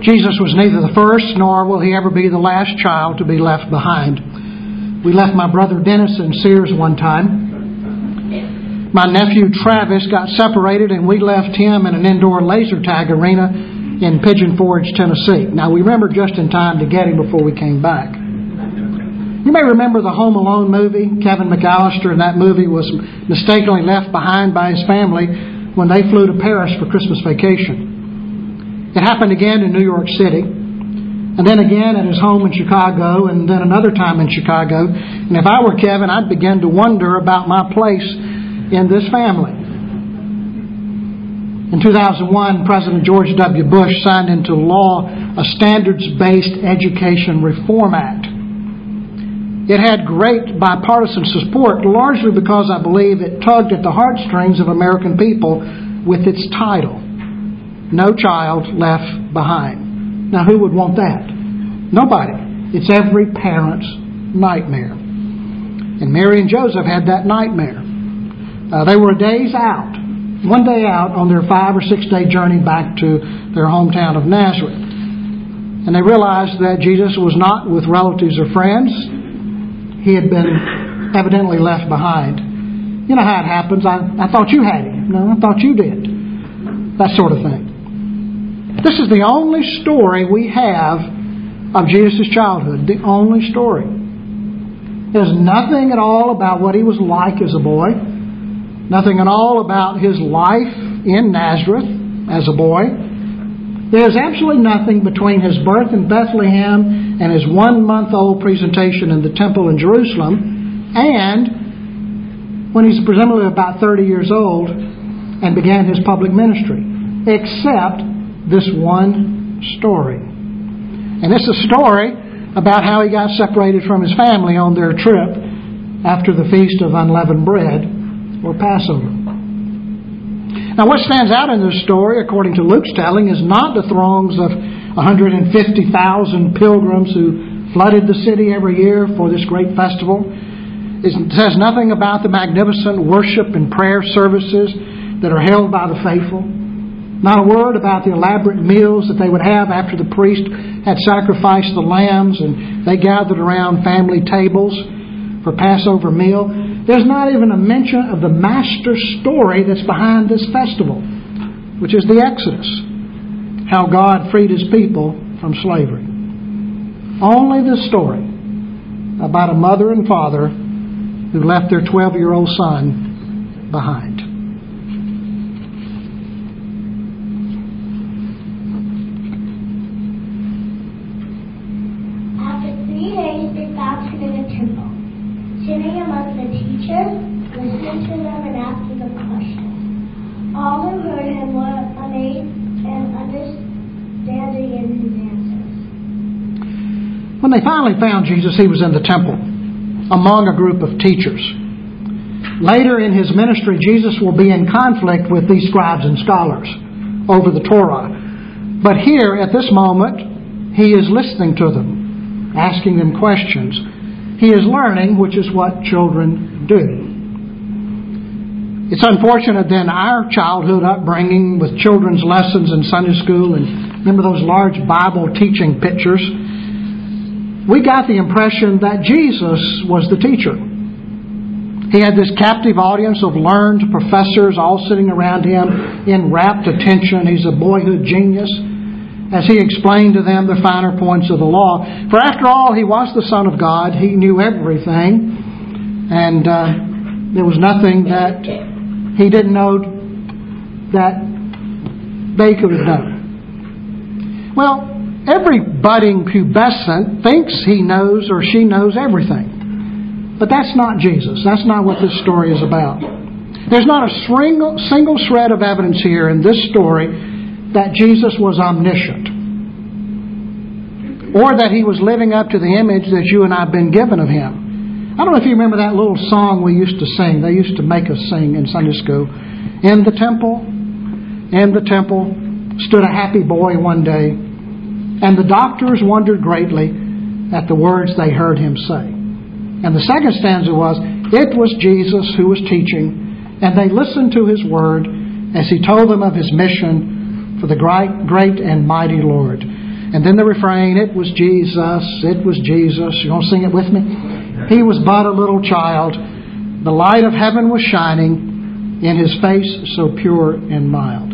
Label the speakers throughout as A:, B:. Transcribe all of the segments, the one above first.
A: Jesus was neither the first nor will He ever be the last child to be left behind. We left my brother Dennis in Sears one time. My nephew Travis got separated and we left him in an indoor laser tag arena in Pigeon Forge, Tennessee. Now we remember just in time to get him before we came back. You may remember the Home Alone movie. Kevin McAllister in that movie was mistakenly left behind by his family when they flew to Paris for Christmas vacation. It happened again in New York City, and then again at his home in Chicago, and then another time in Chicago. And if I were Kevin, I'd begin to wonder about my place in this family. In 2001, President George W. Bush signed into law a standards-based education reform act. It had great bipartisan support, largely because I believe it tugged at the heartstrings of American people with its title, No Child Left Behind. Now, who would want that? Nobody. It's every parent's nightmare. And Mary and Joseph had that nightmare. They were one day out on their 5 or 6 day journey back to their hometown of Nazareth. And they realized that Jesus was not with relatives or friends. He had been evidently left behind. You know how it happens. I thought you had him. No, I thought you did. That sort of thing. This is the only story we have of Jesus' childhood. The only story. There's nothing at all about what he was like as a boy. Nothing at all about his life in Nazareth as a boy. There's absolutely nothing between his birth in Bethlehem and his 1-month-old presentation in the temple in Jerusalem and when he's presumably about 30 years old and began his public ministry, except this one story. And it's a story about how he got separated from his family on their trip after the Feast of Unleavened Bread, or Passover. Now, what stands out in this story, according to Luke's telling, is not the throngs of 150,000 pilgrims who flooded the city every year for this great festival. It says nothing about the magnificent worship and prayer services that are held by the faithful. Not a word about the elaborate meals that they would have after the priest had sacrificed the lambs and they gathered around family tables for Passover meal. There's not even a mention of the master story that's behind this festival, which is the Exodus, how God freed His people from slavery. Only the story about a mother and father who left their 12-year-old son behind.
B: After 3 days, they fasted in the temple, sitting among the teachers, listening to them and asking them questions. All who heard him were amazed and understanding in his answers.
A: When they finally found Jesus, he was in the temple, among a group of teachers. Later in his ministry, Jesus will be in conflict with these scribes and scholars over the Torah. But here, at this moment, he is listening to them, asking them questions. He is learning, which is what children do. It's unfortunate then our childhood upbringing with children's lessons in Sunday school, and remember those large Bible teaching pictures, we got the impression that Jesus was the teacher. He had this captive audience of learned professors all sitting around him in rapt attention. He's a boyhood genius as he explained to them the finer points of the law. For after all, he was the Son of God. He knew everything. And there was nothing that he didn't know that they could have done. Well, every budding pubescent thinks he knows or she knows everything. But that's not Jesus. That's not what this story is about. There's not a single shred of evidence here in this story that Jesus was omniscient, or that He was living up to the image that you and I have been given of Him. I don't know if you remember that little song we used to sing. They used to make us sing in Sunday school. In the temple stood a happy boy one day, and the doctors wondered greatly at the words they heard him say. And the second stanza was, it was Jesus who was teaching, and they listened to His word as He told them of His mission for the great and mighty Lord. And then the refrain, it was Jesus, it was Jesus. You want to sing it with me? He was but a little child. The light of heaven was shining in his face so pure and mild.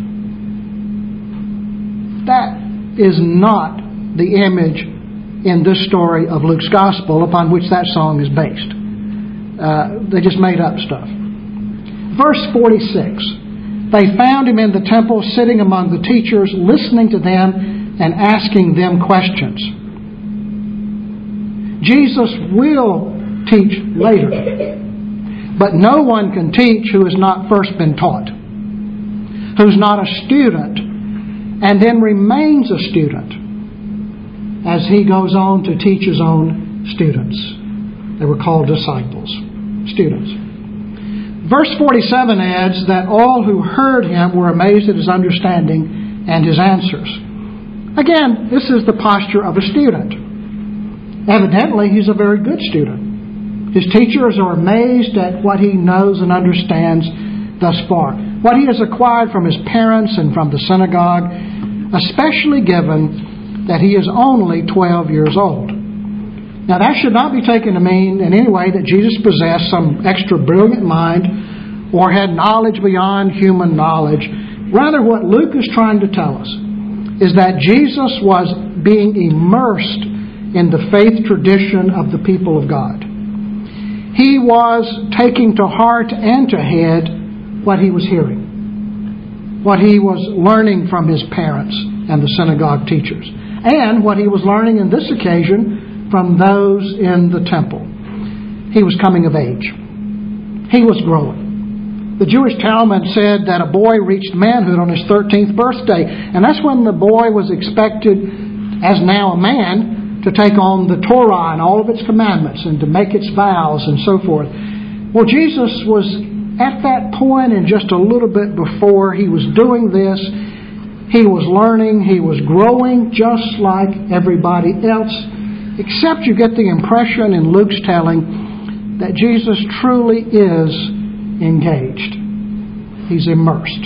A: That is not the image in this story of Luke's Gospel upon which that song is based. They just made up stuff. Verse 46. They found him in the temple sitting among the teachers, listening to them and asking them questions. Jesus will teach later. But no one can teach who has not first been taught, who's not a student, and then remains a student as he goes on to teach his own students. They were called disciples, students. Verse 47 adds that all who heard him were amazed at his understanding and his answers. Again, this is the posture of a student. Evidently, he's a very good student. His teachers are amazed at what he knows and understands thus far, what he has acquired from his parents and from the synagogue, especially given that he is only 12 years old. Now, that should not be taken to mean in any way that Jesus possessed some extra brilliant mind or had knowledge beyond human knowledge. Rather, what Luke is trying to tell us is that Jesus was being immersed in the faith tradition of the people of God. He was taking to heart and to head what he was hearing, what he was learning from his parents and the synagogue teachers, and what he was learning in this occasion from those in the temple. He was coming of age. He was growing. The Jewish Talmud said that a boy reached manhood on his 13th birthday, and that's when the boy was expected, as now a man, to take on the Torah and all of its commandments and to make its vows and so forth. Well, Jesus was at that point and just a little bit before he was doing this. He was learning, he was growing just like everybody else, except you get the impression in Luke's telling that Jesus truly is engaged. He's immersed.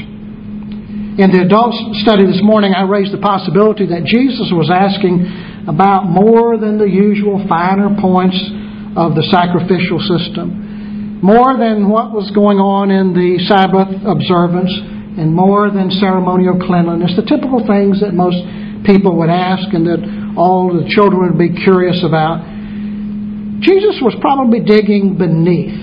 A: In the adult study this morning, I raised the possibility that Jesus was asking about more than the usual finer points of the sacrificial system, more than what was going on in the Sabbath observance, and more than ceremonial cleanliness, the typical things that most people would ask and that all the children would be curious about. Jesus was probably digging beneath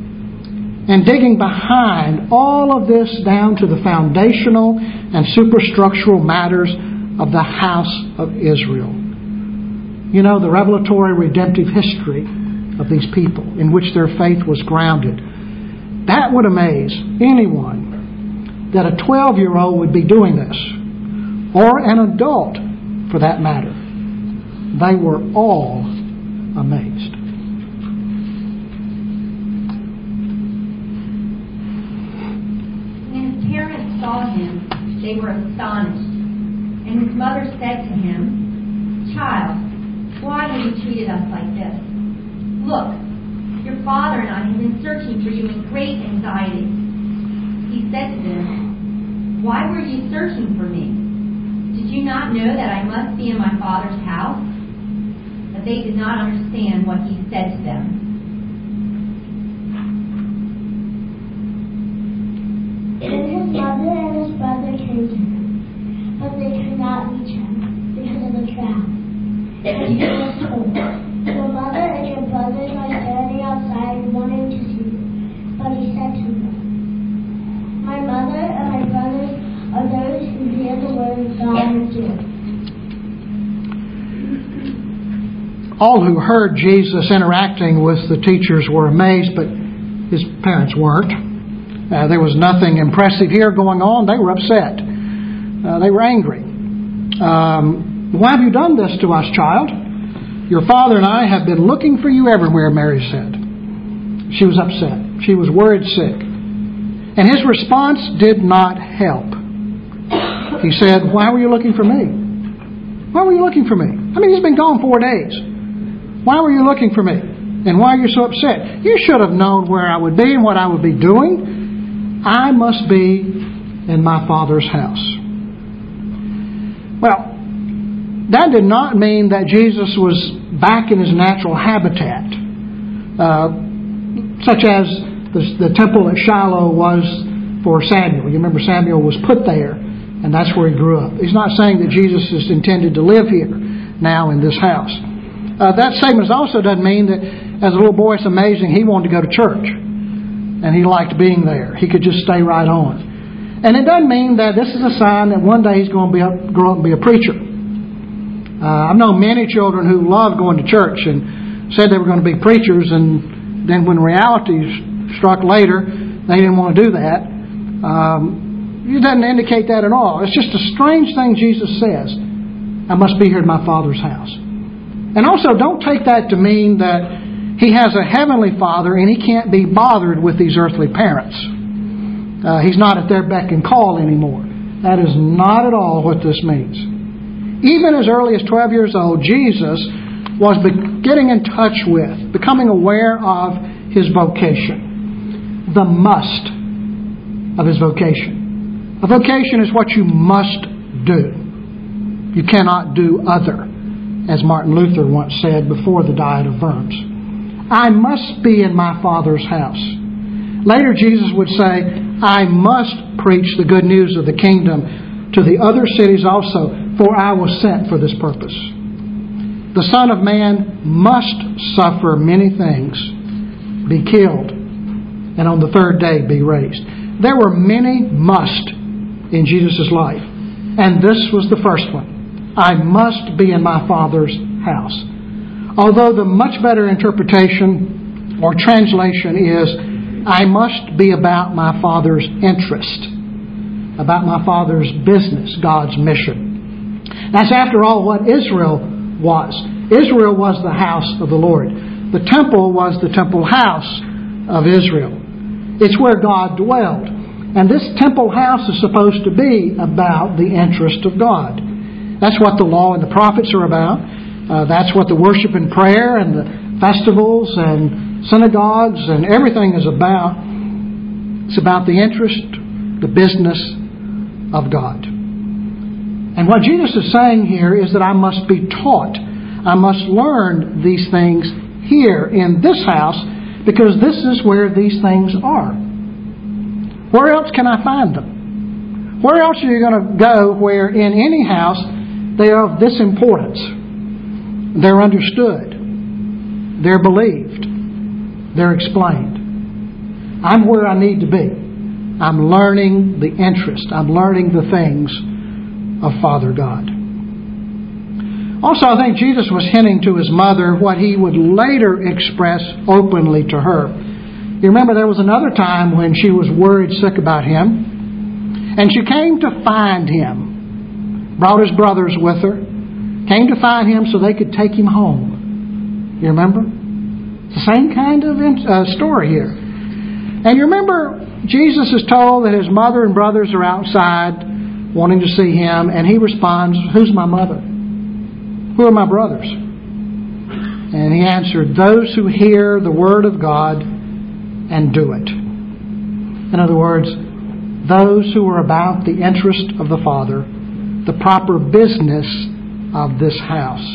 A: and digging behind all of this down to the foundational and superstructural matters of the house of Israel. You know, the revelatory redemptive history of these people in which their faith was grounded. That would amaze anyone that a 12-year-old would be doing this, or an adult for that matter. They were all amazed.
C: When his parents saw him, they were astonished. And his mother said to him, "Child, why have you treated us like this? Look, your father and I have been searching for you in great anxiety." He said to them, "Why were you searching for me? Did you not know that I must be in my Father's house?" But they did not understand what he said to them.
B: Then his mother and his brother came to him, but they could not reach him because of the crowd. And he was told, "Your mother and your brothers are standing outside wanting to see you." But he said to them, "My mother and my brothers are those who hear the word of God and do it."
A: All who heard Jesus interacting with the teachers were amazed, but his parents weren't. There was nothing impressive here going on. They were upset. They were angry. "Why have you done this to us, child? Your father and I have been looking for you everywhere," Mary said. She was upset. She was worried sick. And his response did not help. He said, "Why were you looking for me? Why were you looking for me? I mean, he's been gone 4 days. Why were you looking for me? And why are you so upset? You should have known where I would be and what I would be doing. I must be in my Father's house." Well, that did not mean that Jesus was back in his natural habitat, such as the temple at Shiloh was for Samuel. You remember Samuel was put there, and that's where he grew up. He's not saying that Jesus is intended to live here now in this house. That statement also doesn't mean that as a little boy, it's amazing, he wanted to go to church, and he liked being there. He could just stay right on. And it doesn't mean that this is a sign that one day he's going to grow up and be a preacher. I've known many children who loved going to church and said they were going to be preachers, and then when reality struck later, they didn't want to do that. It doesn't indicate that at all. It's just a strange thing Jesus says. I must be here in my Father's house. And also, don't take that to mean that he has a heavenly Father and he can't be bothered with these earthly parents. He's not at their beck and call anymore. That is not at all what this means. Even as early as 12 years old, Jesus was getting in touch with, becoming aware of his vocation. The must of his vocation. A vocation is what you must do. You cannot do other, as Martin Luther once said before the Diet of Worms. I must be in my Father's house. Later Jesus would say, I must preach the good news of the kingdom to the other cities also, for I was sent for this purpose. The Son of Man must suffer many things, be killed, and on the third day be raised. There were many must in Jesus' life, and this was the first one. I must be in my Father's house. Although the much better interpretation or translation is, I must be about my Father's interest, about my Father's business, God's mission. That's, after all, what Israel was. Israel was the house of the Lord. The temple was the temple house of Israel. It's where God dwelled. And this temple house is supposed to be about the interest of God. That's what the law and the prophets are about. That's what the worship and prayer and the festivals and synagogues and everything is about. It's about the interest, the business of God. And what Jesus is saying here is that I must be taught. I must learn these things here in this house, because this is where these things are. Where else can I find them? Where else are you going to go where in any house they are of this importance? They're understood. They're believed. They're explained. I'm where I need to be. I'm learning the interest. I'm learning the things of Father God. Also, I think Jesus was hinting to his mother what he would later express openly to her. You remember there was another time when she was worried sick about him, and she came to find him, brought his brothers with her, came to find him so they could take him home. You remember? It's the same kind of story here. And you remember Jesus is told that his mother and brothers are outside wanting to see him, and he responds, who's my mother? Who are my brothers? And he answered, those who hear the word of God and do it. In other words, those who are about the interest of the Father, the proper business of this house.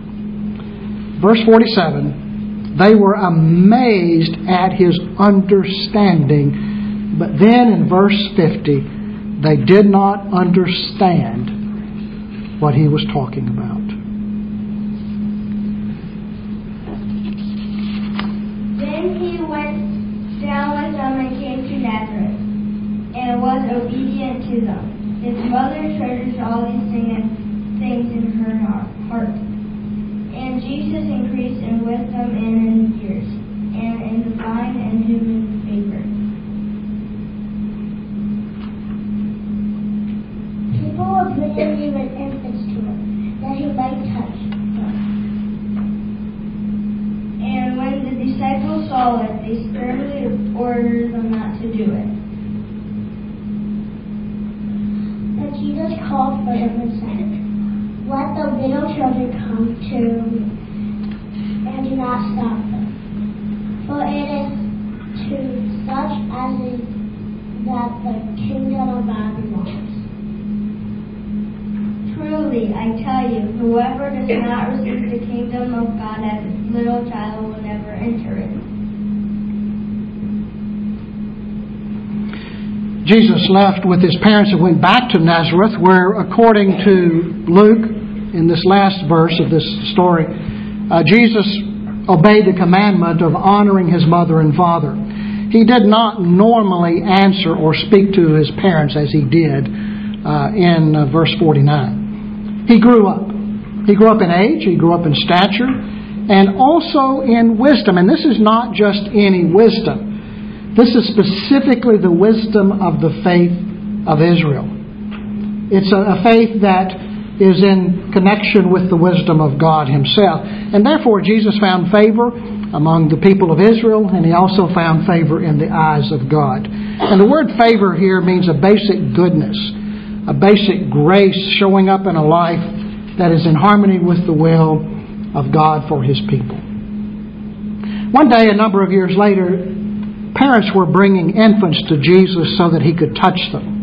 A: Verse 47, they were amazed at his understanding. But then in verse 50, they did not understand what he was talking about.
B: Then he went down with them and came to Nazareth, and was obedient to them. His mother treasured all these things in her heart. And Jesus increased in wisdom and in years, and in divine and human favor. People were bringing even infants to him, that he might touch them. And when the disciples saw it, they sternly ordered them not to do it. But Jesus called for them and said, let the little children come to me, and do not stop them. For it is to such as is that the kingdom of God belongs. Truly, truly, I tell you, whoever does not receive the kingdom of God as a little child will never enter it.
A: Jesus left with his parents and went back to Nazareth, where, according to Luke, in this last verse of this story, Jesus obeyed the commandment of honoring his mother and father. He did not normally answer or speak to his parents as he did in verse 49. He grew up. He grew up in age, he grew up in stature, and also in wisdom. And this is not just any wisdom. This is specifically the wisdom of the faith of Israel. It's a faith that is in connection with the wisdom of God Himself. And therefore, Jesus found favor among the people of Israel, and He also found favor in the eyes of God. And the word favor here means a basic goodness, a basic grace showing up in a life that is in harmony with the will of God for His people. One day, a number of years later, parents were bringing infants to Jesus so that He could touch them.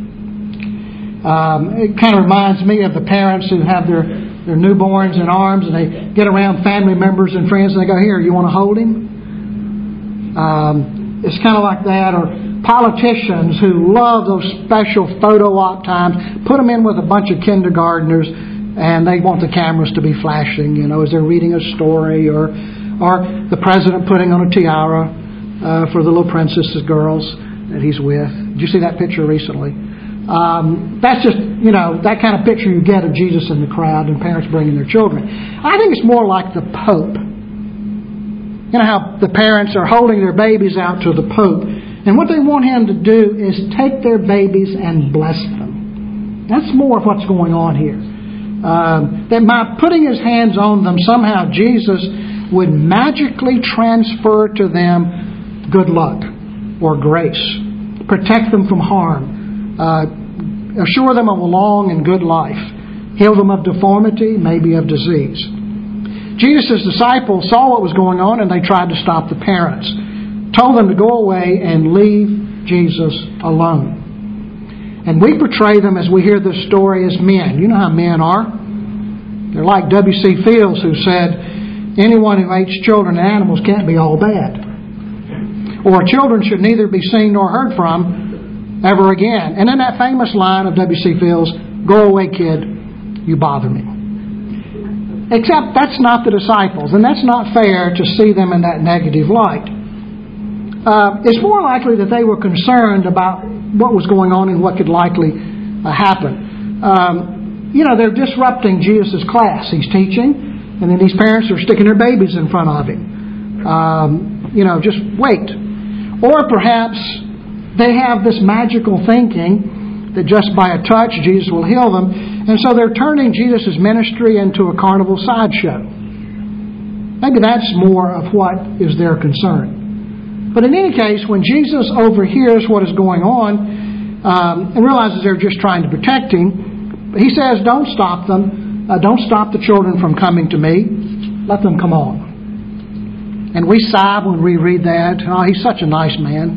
A: It kind of reminds me of the parents who have their newborns in arms and they get around family members and friends and they go, "Here, you want to hold him?" It's kind of like that. Or politicians who love those special photo op times, put them in with a bunch of kindergartners and they want the cameras to be flashing, as they're reading a story, or the president putting on a tiara for the little princess's girls that he's with. Did you see that picture recently? That's just, that kind of picture you get of Jesus in the crowd and parents bringing their children. I think it's more like the Pope. You know how the parents are holding their babies out to the Pope, and what they want him to do is take their babies and bless them. That's more of what's going on here. That by putting His hands on them, somehow Jesus would magically transfer to them good luck or grace, protect them from harm, assure them of a long and good life, heal them of deformity, maybe of disease. Jesus' disciples saw what was going on and they tried to stop the parents, told them to go away and leave Jesus alone. And we portray them as we hear this story as men. You know how men are. They're like W.C. Fields, who said, anyone who hates children and animals can't be all bad. Or children should neither be seen nor heard from ever again. And in that famous line of W.C. Fields, "Go away, kid, you bother me." Except that's not the disciples, and that's not fair to see them in that negative light. It's more likely that they were concerned about what was going on and what could likely happen. They're disrupting Jesus' class. He's teaching, and then these parents are sticking their babies in front of him. Just wait. Or perhaps they have this magical thinking that just by a touch Jesus will heal them, and so they're turning Jesus' ministry into a carnival sideshow. Maybe that's more of what is their concern. But in any case, when Jesus overhears what is going on and realizes they're just trying to protect Him, He says, don't stop them. Don't stop the children from coming to me. Let them come on. And we sigh when we read that. Oh, He's such a nice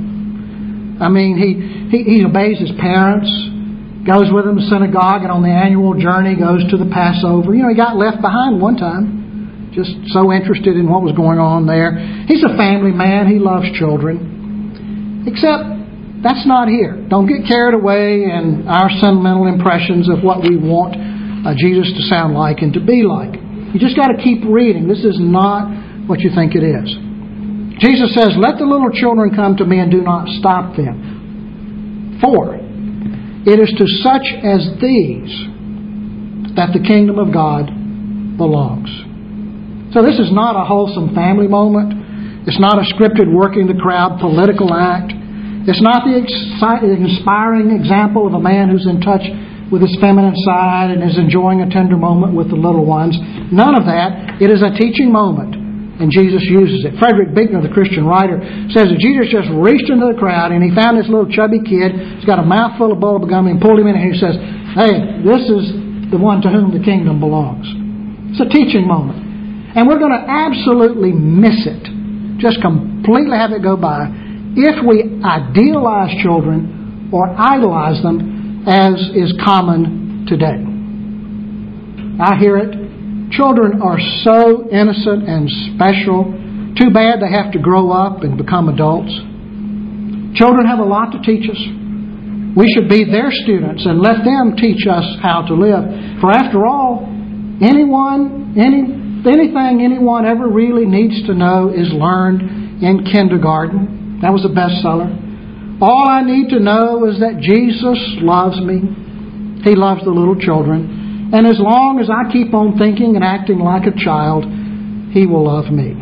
A: man. I mean, he obeys His parents, goes with them to synagogue, and on the annual journey goes to the Passover. He got left behind one time. Just so interested in what was going on there. He's a family man. He loves children. Except that's not here. Don't get carried away in our sentimental impressions of what we want Jesus to sound like and to be like. You just got to keep reading. This is not what you think it is. Jesus says, "Let the little children come to me and do not stop them. For it is to such as these that the kingdom of God belongs." So this is not a wholesome family moment. It's not a scripted working the crowd political act. It's not the inspiring example of a man who's in touch with his feminine side and is enjoying a tender moment with the little ones. None of that. It is a teaching moment, and Jesus uses it. Frederick Buechner, the Christian writer, says that Jesus just reached into the crowd and He found this little chubby kid. He's got a mouthful of bubble gum and pulled him in and He says, "Hey, this is the one to whom the kingdom belongs." It's a teaching moment. And we're going to absolutely miss it, just completely have it go by, if we idealize children or idolize them as is common today. I hear it. Children are so innocent and special. Too bad they have to grow up and become adults. Children have a lot to teach us. We should be their students and let them teach us how to live. For after all, anything anyone ever really needs to know is learned in kindergarten. That was a bestseller. All I need to know is that Jesus loves me. He loves the little children. And as long as I keep on thinking and acting like a child, He will love me.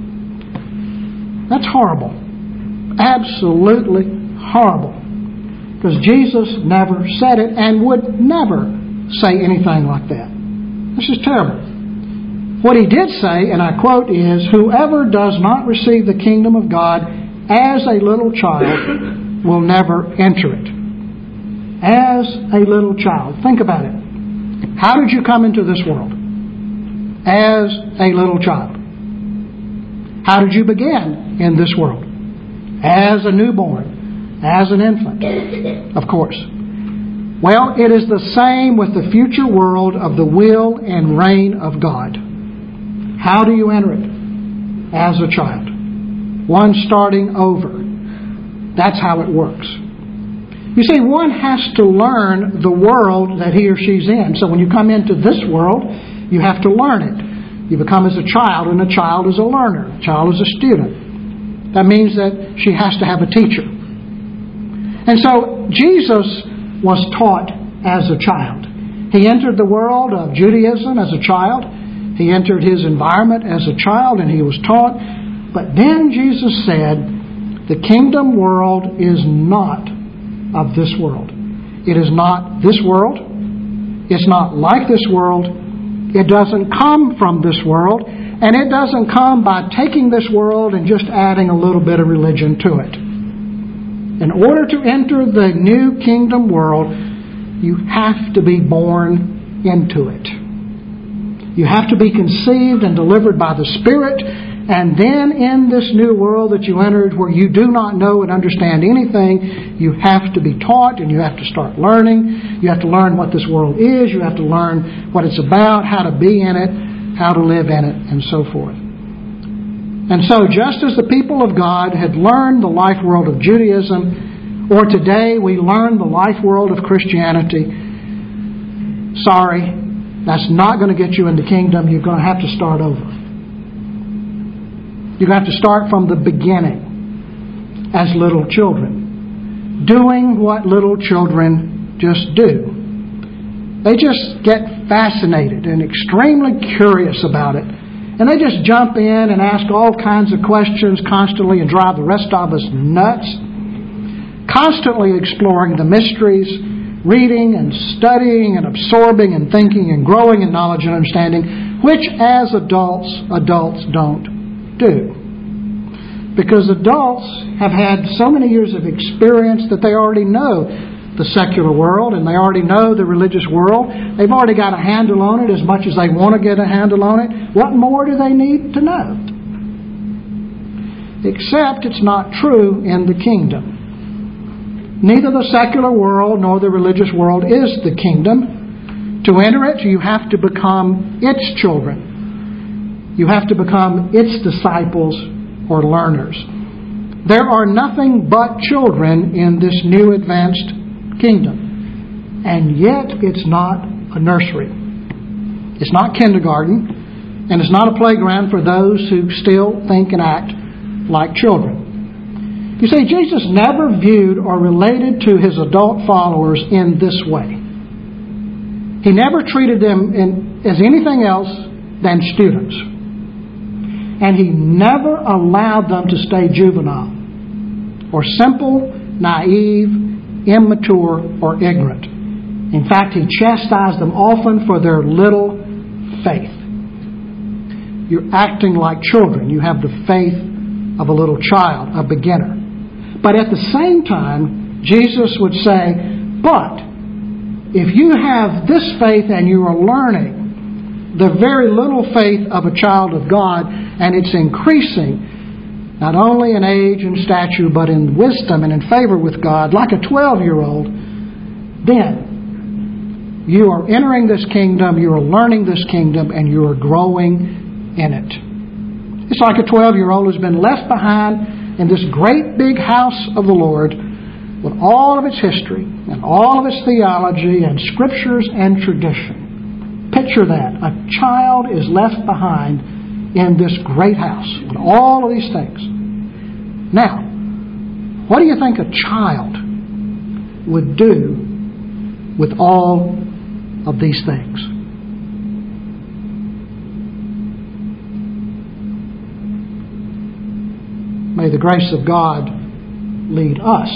A: That's horrible. Absolutely horrible. Because Jesus never said it and would never say anything like that. This is terrible. What He did say, and I quote, is, "Whoever does not receive the kingdom of God as a little child will never enter it." As a little child. Think about it. How did you come into this world? As a little child. How did you begin in this world? As a newborn. As an infant. Of course. Well, it is the same with the future world of the will and reign of God. How do you enter it? As a child. One starting over. That's how it works. You see, one has to learn the world that he or she's in. So when you come into this world, you have to learn it. You become as a child, and a child is a learner. A child is a student. That means that she has to have a teacher. And so Jesus was taught as a child. He entered the world of Judaism as a child. He entered his environment as a child, and he was taught. But then Jesus said, the kingdom world is not of this world. It is not this world. It's not like this world. It doesn't come from this world. And it doesn't come by taking this world and just adding a little bit of religion to it. In order to enter the new kingdom world, you have to be born into it. You have to be conceived and delivered by the Spirit. And then in this new world that you entered, where you do not know and understand anything, you have to be taught and you have to start learning. You have to learn what this world is. You have to learn what it's about, how to be in it, how to live in it, and so forth. And so just as the people of God had learned the life world of Judaism, or today we learn the life world of Christianity, sorry, that's not going to get you in the kingdom. You're going to have to start over. You have to start from the beginning as little children, doing what little children just do. They just get fascinated and extremely curious about it. And they just jump in and ask all kinds of questions constantly and drive the rest of us nuts. Constantly exploring the mysteries, reading and studying and absorbing and thinking and growing in knowledge and understanding, which as adults don't do. Because adults have had so many years of experience that they already know the secular world and they already know the religious world. They've already got a handle on it as much as they want to get a handle on it. What more do they need to know? Except it's not true in the kingdom. Neither the secular world nor the religious world is the kingdom. To enter it, you have to become its children. You have to become its disciples or learners. There are nothing but children in this new advanced kingdom. And yet it's not a nursery. It's not kindergarten. And it's not a playground for those who still think and act like children. You see, Jesus never viewed or related to his adult followers in this way. He never treated them as anything else than students. And he never allowed them to stay juvenile or simple, naive, immature, or ignorant. In fact, he chastised them often for their little faith. You're acting like children. You have the faith of a little child, a beginner. But at the same time, Jesus would say, but if you have this faith and you are learning the very little faith of a child of God, and it's increasing not only in age and stature, but in wisdom and in favor with God, like a 12-year-old, then You are entering this kingdom, you are learning this kingdom, and you are growing in it. It's like a 12-year-old who's been left behind in this great big house of the Lord with all of its history and all of its theology and scriptures and tradition. Picture that. A child is left behind in this great house with all of these things. Now, what do you think a child would do with all of these things? May the grace of God lead us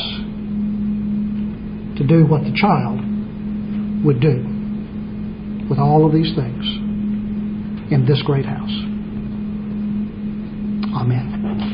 A: to do what the child would do with all of these things in this great house. Amen.